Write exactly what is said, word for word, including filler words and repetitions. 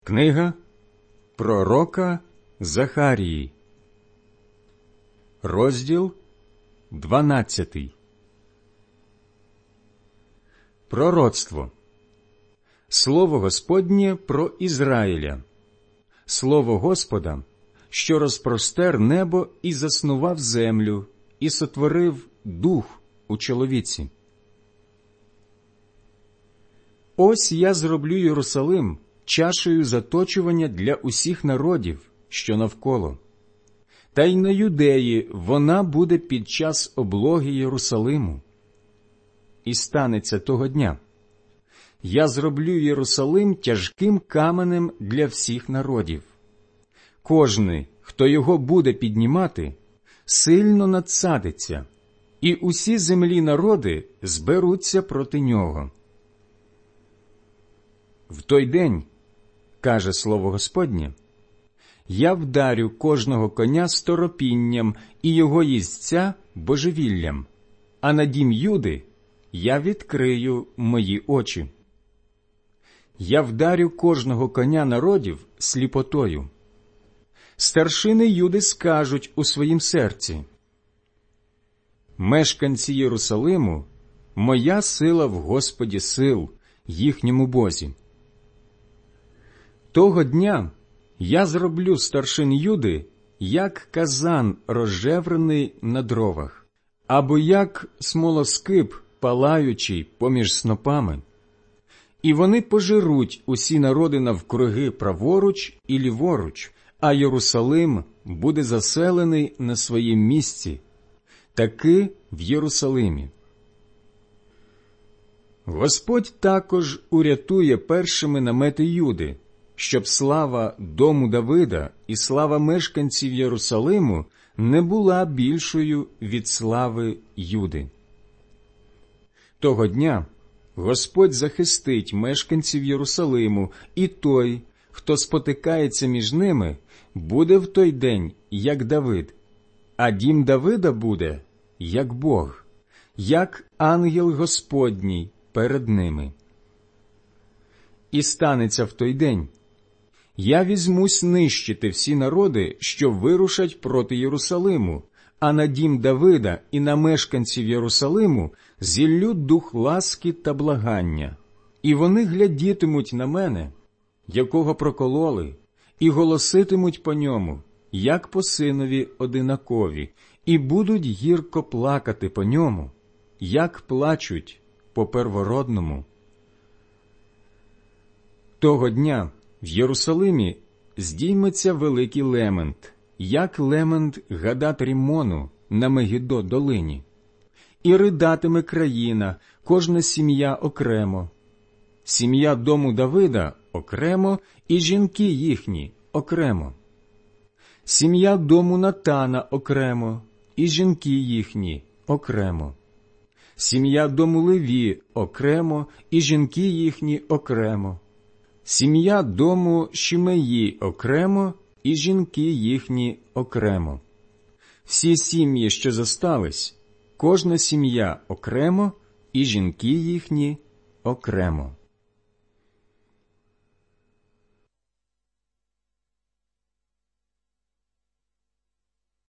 Книга пророка Захарії, розділ дванадцятий. Пророцтво. Слово Господнє про Ізраїля. Слово Господа, що розпростер небо і заснував землю, і сотворив дух у чоловіці. Ось я зроблю Єрусалим чашею заточування для усіх народів, що навколо. Та й на Юдеї вона буде під час облоги Єрусалиму. І станеться того дня. Я зроблю Єрусалим тяжким каменем для всіх народів. Кожний, хто його буде піднімати, сильно надсадиться, і усі землі народи зберуться проти нього. В той день, каже слово Господнє, я вдарю кожного коня сторопінням і його їздця божевіллям, а на дім Юди я відкрию мої очі. Я вдарю кожного коня народів сліпотою. Старшини Юди скажуть у своїм серці: мешканці Єрусалиму, моя сила в Господі сил, їхньому Бозі. Того дня я зроблю старшин Юди, як казан, розжеврений на дровах, або як смолоскип, палаючий поміж снопами. І вони пожируть усі народи навкруги праворуч і ліворуч, а Єрусалим буде заселений на своїм місці, таки в Єрусалимі. Господь також урятує першими намети Юди, щоб слава дому Давида і слава мешканців Єрусалиму не була більшою від слави Юди. Того дня Господь захистить мешканців Єрусалиму, і той, хто спотикається між ними, буде в той день, як Давид, а дім Давида буде, як Бог, як ангел Господній перед ними. І станеться в той день: я візьмусь нищити всі народи, що вирушать проти Єрусалиму, а на дім Давида і на мешканців Єрусалиму зіллю дух ласки та благання, і вони глядітимуть на мене, якого прокололи, і голоситимуть по ньому, як по синові одинакові, і будуть гірко плакати по ньому, як плачуть по первородному. Того дня в Єрусалимі здійметься великий лемент, як лемент Гадат-Ріммону на Мегідо-долині. І ридатиме країна, кожна сім'я окремо. Сім'я дому Давида окремо, і жінки їхні окремо. Сім'я дому Натана окремо, і жінки їхні окремо. Сім'я дому Леві окремо, і жінки їхні окремо. Сім'я дому Шимеї окремо, і жінки їхні окремо. Всі сім'ї, що зостались, кожна сім'я окремо, і жінки їхні окремо.